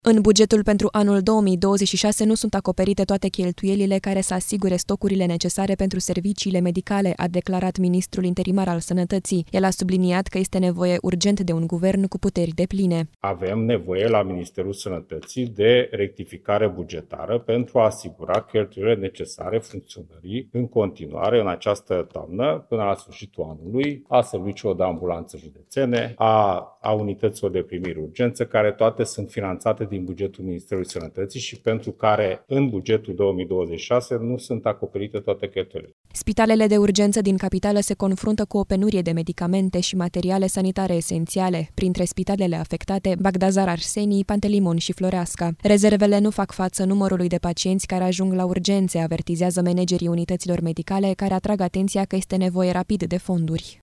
În bugetul pentru anul 2026 nu sunt acoperite toate cheltuielile care să asigure stocurile necesare pentru serviciile medicale, a declarat ministrul interimar al Sănătății. El a subliniat că este nevoie urgent de un guvern cu puteri depline. Avem nevoie la Ministerul Sănătății de rectificare bugetară pentru a asigura cheltuielile necesare funcționării în continuare în această toamnă până la sfârșitul anului a serviciilor de ambulanță județene, a unităților de primire urgență, care toate sunt finanțate din bugetul Ministerului Sănătății și pentru care în bugetul 2026 nu sunt acoperite toate cheltuielile. Spitalele de urgență din capitală se confruntă cu o penurie de medicamente și materiale sanitare esențiale. Printre spitalele afectate, Bagdazar Arsenii, Pantelimon și Floreasca. Rezervele nu fac față numărului de pacienți care ajung la urgențe, avertizează managerii unităților medicale, care atrag atenția că este nevoie rapid de fonduri.